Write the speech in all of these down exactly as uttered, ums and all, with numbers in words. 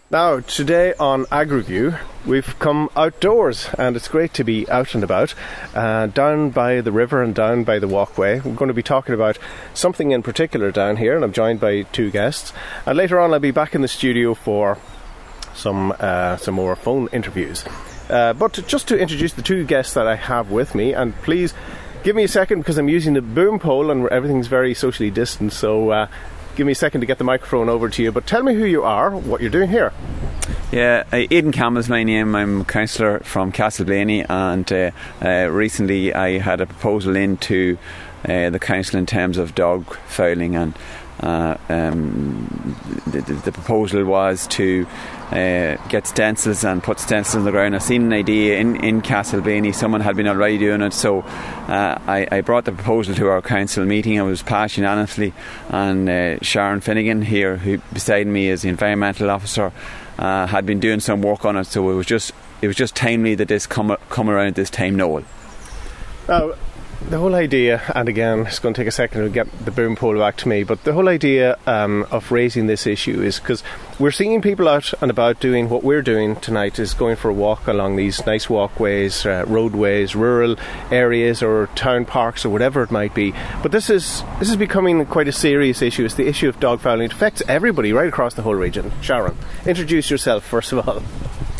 Now, today on AgriView, we've come outdoors, and it's great to be out and about, uh, down by the river and down by the walkway. We're going to be talking about something in particular down here, and I'm joined by two guests. And later on, I'll be back in the studio for some uh, some more phone interviews. Uh, but just to introduce the two guests that I have with me, and please give me a second because I'm using the boom pole and everything's very socially distant, so uh, give me a second to get the microphone over to you. But tell me who you are, what you're doing here. Yeah, uh, Aidan Campbell's my name. I'm a councillor from Castleblaney, and uh, uh, recently I had a proposal into uh, the council in terms of dog fouling, and uh, um, the, the proposal was to uh, get stencils and put stencils on the ground. I've seen an idea in, in Castleblaney, someone had been already doing it, so uh, I, I brought the proposal to our council meeting. It was passed unanimously, and uh, Sharon Finnegan here, who beside me is the environmental officer, Uh, had been doing some work on it, so it was just it was just timely that this come come around this time, Noel. Now, the whole idea, and again, it's going to take a second to get the boom pole back to me, but the whole idea um, of raising this issue is because we're seeing people out and about doing what we're doing tonight, is going for a walk along these nice walkways, uh, roadways, rural areas or town parks or whatever it might be. But this is this is becoming quite a serious issue. It's the issue of dog fouling. It affects everybody right across the whole region. Sharon, introduce yourself first of all.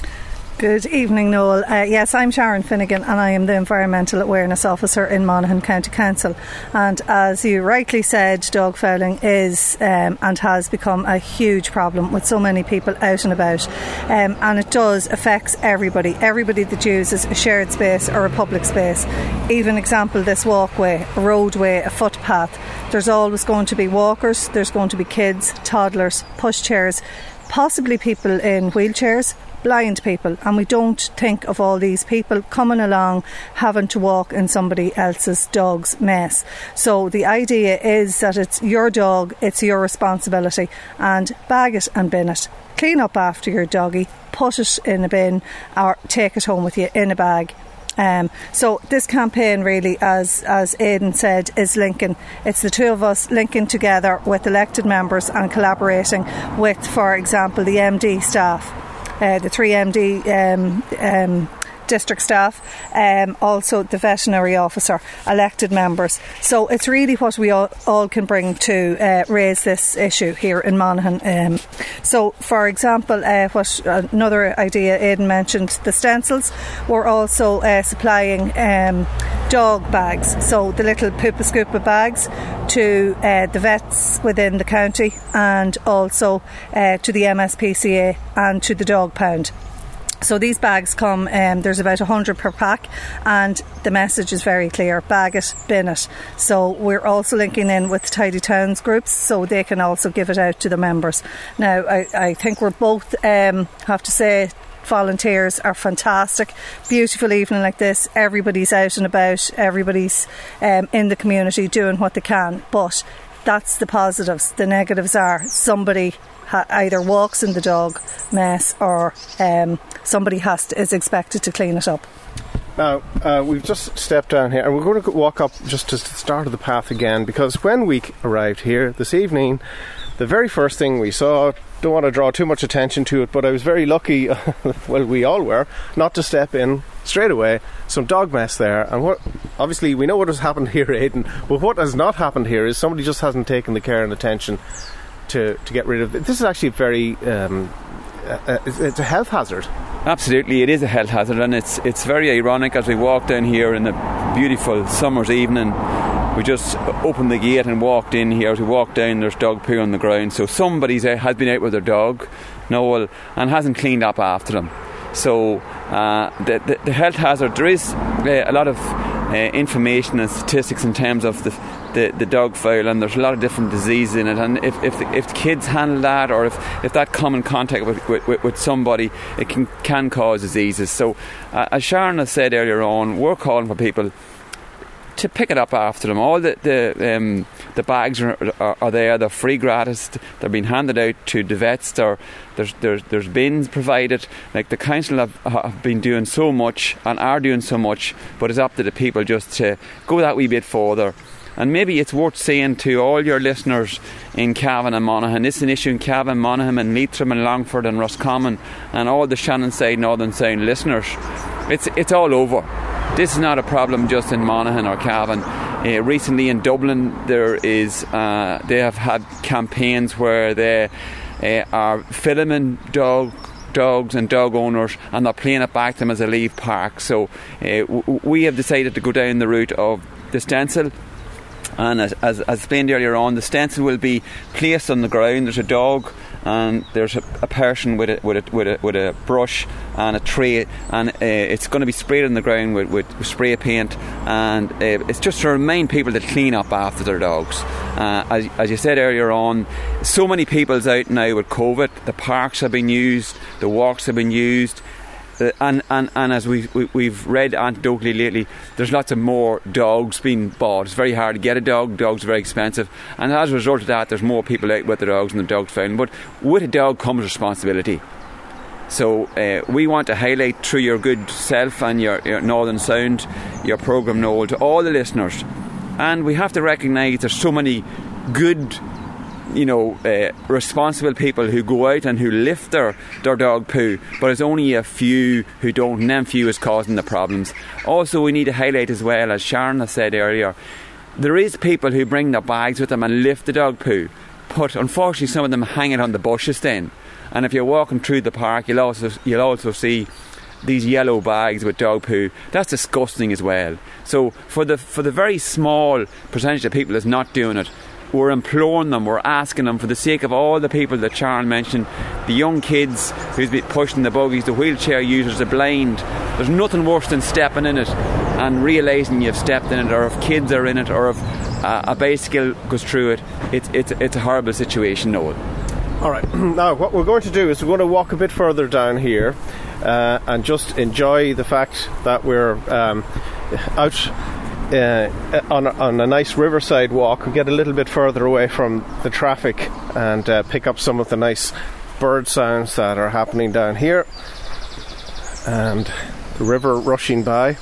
Good evening, Noel. Uh, yes, I'm Sharon Finnegan, and I am the Environmental Awareness Officer in Monaghan County Council. And as you rightly said, dog fouling is um, and has become a huge problem with so many people out and about. Um, and it does affect everybody, everybody that uses a shared space or a public space. Even example, this walkway, a roadway, a footpath. There's always going to be walkers, there's going to be kids, toddlers, pushchairs, possibly people in wheelchairs, blind people, and we don't think of all these people coming along having to walk in somebody else's dog's mess. So the idea is that it's your dog, it's your responsibility, and bag it and bin it. Clean up after your doggy, put it in a bin or take it home with you in a bag. Um, so this campaign really, as as Aidan said, is linking. It's the two of us linking together with elected members and collaborating with, for example, the M D staff, Uh, the three M D um, um, district staff, um, also the veterinary officer, elected members. So it's really what we all, all can bring to uh, raise this issue here in Monaghan. Um, so, for example, uh, what another idea Aidan mentioned, the stencils. We're also uh, supplying um, dog bags, so the little Poopa Scoopa bags, to uh, the vets within the county, and also uh, to the M S P C A and to the dog pound. So these bags come, um, there's about one hundred per pack, and the message is very clear: bag it, bin it. So we're also linking in with Tidy Towns groups, so they can also give it out to the members. Now, I, I think we're both, um, have to say, volunteers are fantastic. Beautiful evening like this, everybody's out and about, everybody's um, in the community doing what they can, but that's the positives. The negatives are somebody ha- either walks in the dog mess, or um, somebody has to, is expected to clean it up. Now, uh, we've just stepped down here, and we're going to walk up just to the start of the path again, because when we arrived here this evening, the very first thing we saw, don't want to draw too much attention to it, but I was very lucky, well, we all were, not to step in straight away. Some dog mess there, and what obviously we know what has happened here, Aidan, but what has not happened here is somebody just hasn't taken the care and attention to, to get rid of it. This is actually very um, uh, it's a health hazard. Absolutely, it is a health hazard, and it's it's very ironic as we walk down here in a beautiful summer's evening. We just opened the gate and walked in here. As we walked down, there's dog poo on the ground. So somebody has been out with their dog, Noel, and hasn't cleaned up after them. So uh, the, the, the health hazard, there is uh, a lot of uh, information and statistics in terms of the, the, the dog fowl, and there's a lot of different diseases in it. And if if the, if the kids handle that, or if, if that come in contact with, with, with somebody, it can, can cause diseases. So uh, as Sharon has said earlier on, we're calling for people to pick it up after them. All the the, um, the bags are, are, are there. They're free, gratis. They're being handed out to the vets. They're, there's there's there's bins provided. Like, the council have, have been doing so much and are doing so much, but it's up to the people just to go that wee bit further And maybe it's worth saying to all your listeners in Cavan and Monaghan, this is an issue in Cavan, Monaghan and Leitrim and Longford and Roscommon and all the Shannon Side, Northern Sound listeners. It's it's all over. This is not a problem just in Monaghan or Cavan. Uh, recently in Dublin, there is uh, they have had campaigns where they uh, are filming dog dogs and dog owners, and they're playing it back to them as a leave park. So uh, w- we have decided to go down the route of the stencil. And as, as, as explained earlier on, the stencil will be placed on the ground. There's a dog and there's a, a person with a, with, a, with, a, with a brush and a tray, and uh, it's going to be sprayed on the ground with, with spray paint, and uh, it's just to remind people to clean up after their dogs. Uh, as, as you said earlier on, so many people's out now with COVID. The parks have been used, the walks have been used. Uh, and, and, and as we, we, we've read anecdotally lately, there's lots of more dogs being bought. It's very hard to get a dog. Dogs are very expensive. And as a result of that, there's more people out with the dogs and the dogs found. But with a dog comes responsibility. So uh, we want to highlight through your good self and your, your Northern Sound, your programme, Noel, to all the listeners. And we have to recognise there's so many good, you know, uh, responsible people who go out and who lift their, their dog poo, but there's only a few who don't, and them few is causing the problems. Also, we need to highlight as well, as Sharon has said earlier, there is people who bring their bags with them and lift the dog poo, but unfortunately some of them hang it on the bushes then. And if you're walking through the park, you'll also, you'll also see these yellow bags with dog poo. That's disgusting as well. So for the, for the very small percentage of people that's not doing it, we're imploring them, we're asking them, for the sake of all the people that Sharon mentioned, the young kids who's been pushing the buggies, the wheelchair users, the blind. There's nothing worse than stepping in it and realising you've stepped in it, or if kids are in it, or if uh, a bicycle goes through it. It's, it's, it's a horrible situation, Noel. All right, now what we're going to do is we're going to walk a bit further down here uh, and just enjoy the fact that we're um, out Uh, on, a, on a nice riverside walk. We get a little bit further away from the traffic and uh, pick up some of the nice bird sounds that are happening down here, and the river rushing by.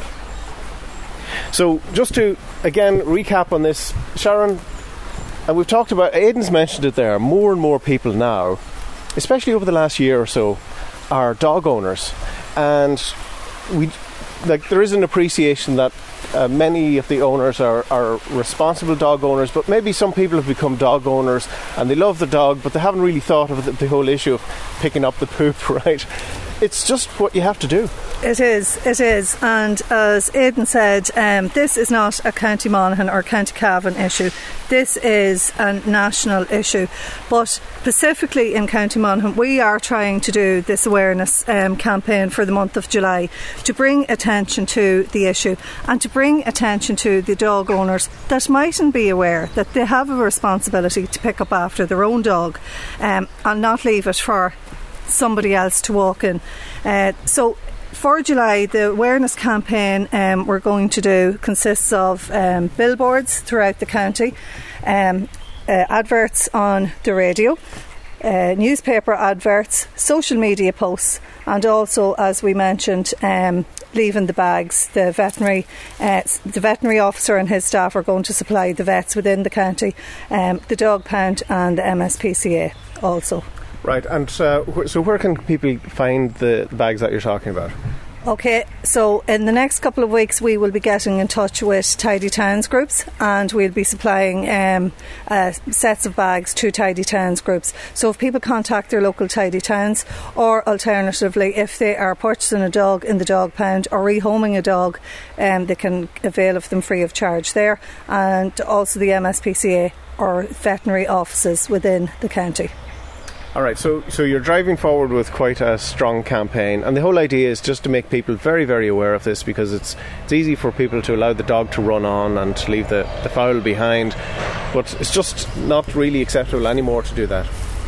So just to again recap on this, Sharon, and we've talked about, Aidan's mentioned it there, more and more people now, especially over the last year or so, are dog owners, and we like there is an appreciation that Uh, many of the owners are, are responsible dog owners, but maybe some people have become dog owners and they love the dog, but they haven't really thought of the, the whole issue of picking up the poop, right? It's just what you have to do. It is, it is. And as Aidan said, um, this is not a County Monaghan or County Cavan issue. This is a national issue. But specifically in County Monaghan, we are trying to do this awareness um, campaign for the month of July to bring attention to the issue and to bring attention to the dog owners that mightn't be aware that they have a responsibility to pick up after their own dog um, and not leave it for somebody else to walk in. Uh, so for July, the awareness campaign um, we're going to do consists of um, billboards throughout the county, um, uh, adverts on the radio, uh, newspaper adverts, social media posts, and also, as we mentioned, um, leaving the bags. The veterinary uh, the veterinary officer and his staff are going to supply the vets within the county, um, the dog pound and the M S P C A also. Right, and uh, wh- so where can people find the bags that you're talking about? Okay, so in the next couple of weeks we will be getting in touch with Tidy Towns groups, and we'll be supplying um, uh, sets of bags to Tidy Towns groups. So if people contact their local Tidy Towns, or alternatively if they are purchasing a dog in the dog pound or rehoming a dog, um, they can avail of them free of charge there, and also the M S P C A or veterinary offices within the county. All right, so so you're driving forward with quite a strong campaign, and the whole idea is just to make people very, very aware of this, because it's it's easy for people to allow the dog to run on and to leave the, the fowl behind, but it's just not really acceptable anymore to do that.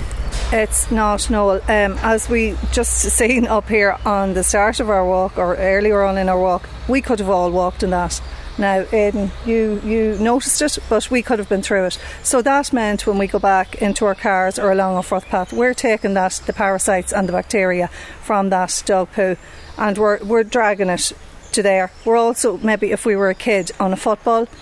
It's not, Noel. Um, as we just seen up here on the start of our walk, or earlier on in our walk, we could have all walked in that. Now, Aidan, you, you noticed it, but we could have been through it. So that meant when we go back into our cars or along our footpath, we're taking that, the parasites and the bacteria from that dog poo, and we're we're dragging it to there. We're also, maybe if we were a kid on a football,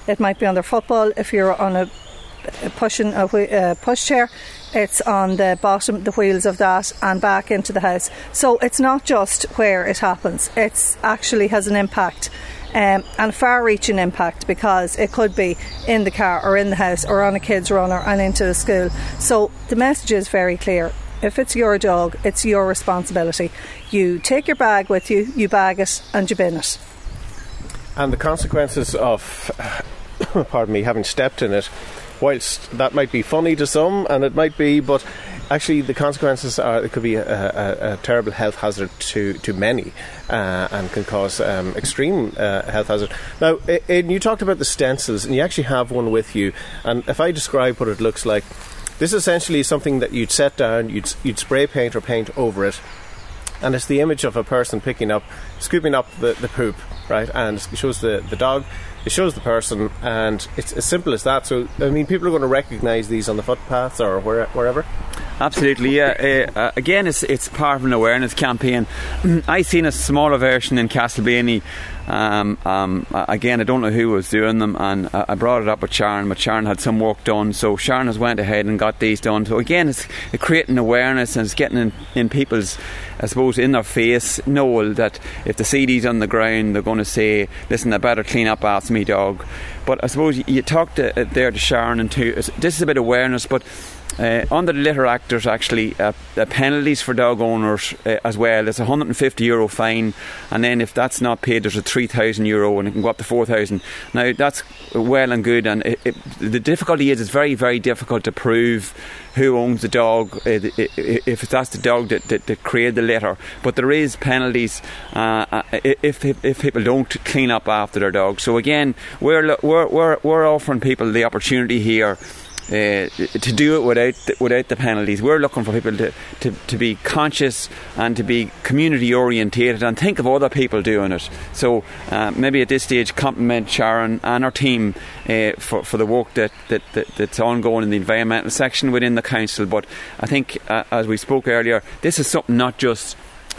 It might be on their football. If you're on a, a pushing a, a pushchair, it's on the bottom, the wheels of that, and back into the house. So it's not just where it happens. It's actually has an impact, um, and far-reaching impact, because it could be in the car or in the house or on a kid's runner and into the school. So the message is very clear. If it's your dog, it's your responsibility. You take your bag with you, you bag it, and you bin it. And the consequences of, pardon me, having stepped in it, whilst that might be funny to some, and it might be, but actually the consequences are, it could be a, a, a terrible health hazard to, to many, uh, and can cause um, extreme uh, health hazard. Now, and you talked about the stencils, and you actually have one with you, and if I describe what it looks like, this is essentially something that you'd set down, you'd, you'd spray paint or paint over it, and it's the image of a person picking up, scooping up the, the poop, right, and it shows the, the dog, it shows the person, and it's as simple as that. So, I mean, people are going to recognise these on the footpaths or where, wherever. Absolutely, yeah. Uh, uh, again, it's it's part of an awareness campaign. I seen a smaller version in Castleblaney. Um, um, again, I don't know who was doing them, and I brought it up with Sharon, but Sharon had some work done, so Sharon has went ahead and got these done. So again, it's creating awareness, and it's getting in, in people's, I suppose, in their face, know that if they see these on the ground, they're going to say, listen, I better clean up after me dog. But I suppose you talked to, uh, there to Sharon, and to, this is a bit of awareness, but Uh, under the Litter Act, there's actually uh, uh, penalties for dog owners uh, as well. There's a one hundred fifty euro fine, and then if that's not paid, there's a three thousand euro, and it can go up to four thousand. Now, that's well and good, and it, it, the difficulty is it's very, very difficult to prove who owns the dog, uh, if that's the dog that, that, that created the litter. But there is penalties uh, if, if if people don't clean up after their dog. So again, we're we're we're, we're offering people the opportunity here Uh, to do it without the, without the penalties. We're looking for people to, to, to be conscious and to be community orientated and think of other people doing it. So uh, maybe at this stage compliment Sharon and her team uh, for, for the work that, that, that that's ongoing in the environmental section within the council. But I think uh, as we spoke earlier, this is something not just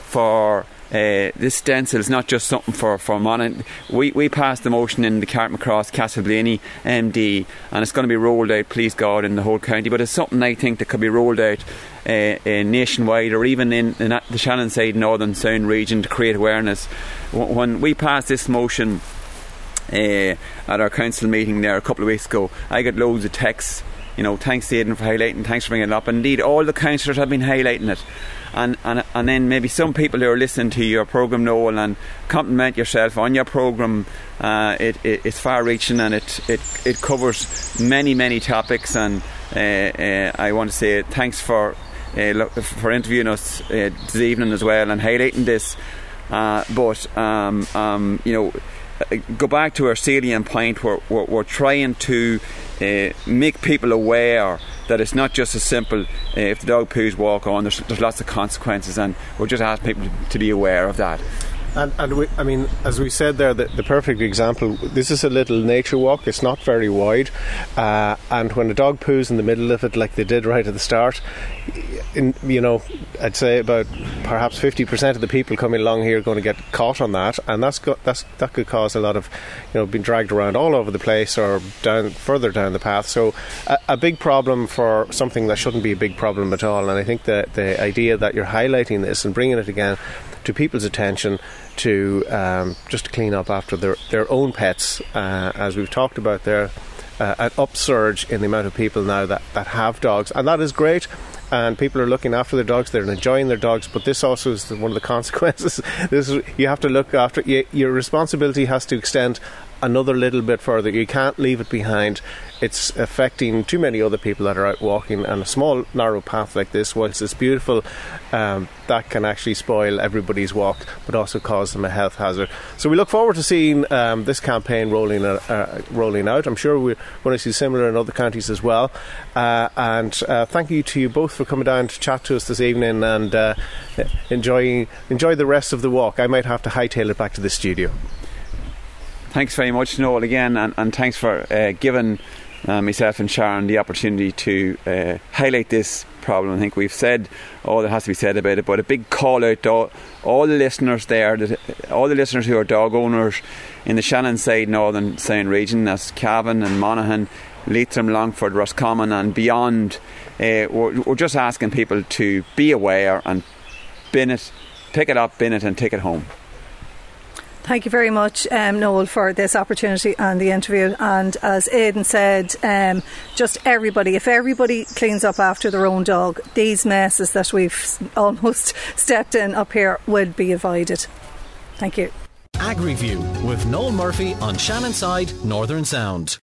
for Uh, this stencil is not just something for, for Monaghan. We, we passed the motion in the Carrickmacross, Castleblaney M D, and it's going to be rolled out, please God, in the whole county. But it's something I think that could be rolled out uh, uh, nationwide, or even in, in the Shannonside Northern Sound region, to create awareness. When we passed this motion uh, at our council meeting there a couple of weeks ago, I got loads of texts, you know, thanks Aidan for highlighting, thanks for bringing it up. And indeed, all the councillors have been highlighting it. And, and and then maybe some people who are listening to your programme, Noel, and compliment yourself on your programme. Uh, it, it, it's far-reaching, and it, it, it covers many, many topics. And uh, uh, I want to say thanks for uh, look, for interviewing us uh, this evening as well and highlighting this. Uh, but um, um, you know, go back to our salient point. Where we're, we're trying to uh, make people aware that it's not just as simple, uh, if the dog poos, walk on. There's, there's lots of consequences, and we're just asking people to, to be aware of that. And, and we, I mean, as we said there, the, the perfect example, this is a little nature walk. It's not very wide, uh, and when a dog poos in the middle of it, like they did right at the start, in, you know, I'd say about perhaps fifty percent of the people coming along here are going to get caught on that, and that's, got, that's that could cause a lot of, you know, being dragged around all over the place or down further down the path. So a, a big problem for something that shouldn't be a big problem at all. And I think that the idea that you're highlighting this and bringing it again to people's attention to um, just clean up after their, their own pets, uh, as we've talked about there, uh, an upsurge in the amount of people now that, that have dogs, and that is great, and people are looking after their dogs, they're enjoying their dogs, but this also is one of the consequences. This is, you have to look after, you, your responsibility has to extend another little bit further. You can't leave it behind. It's affecting too many other people that are out walking, and a small narrow path like this, whilst it's beautiful, um, that can actually spoil everybody's walk, but also cause them a health hazard. So we look forward to seeing um, this campaign rolling uh, uh, rolling out. I'm sure we're going to see similar in other counties as well. Uh, and uh, thank you to you both for coming down to chat to us this evening, and uh, enjoy enjoy the rest of the walk. I might have to hightail it back to the studio. Thanks very much, Noel, again, and, and thanks for uh, giving uh, myself and Sharon the opportunity to uh, highlight this problem. I think we've said all that has to be said about it, but a big call out to all, all the listeners there, all the listeners who are dog owners in the Shannon Side Northern Sound region, that's Cavan and Monaghan, Leitrim, Longford, Roscommon and beyond. Uh, we're, we're just asking people to be aware and bin it, pick it up, bin it and take it home. Thank you very much, um, Noel, for this opportunity and the interview. And as Aidan said, um, just everybody, if everybody cleans up after their own dog, these messes that we've almost stepped in up here would be avoided. Thank you. AgriView with Noel Murphy on Shannon Side Northern Sound.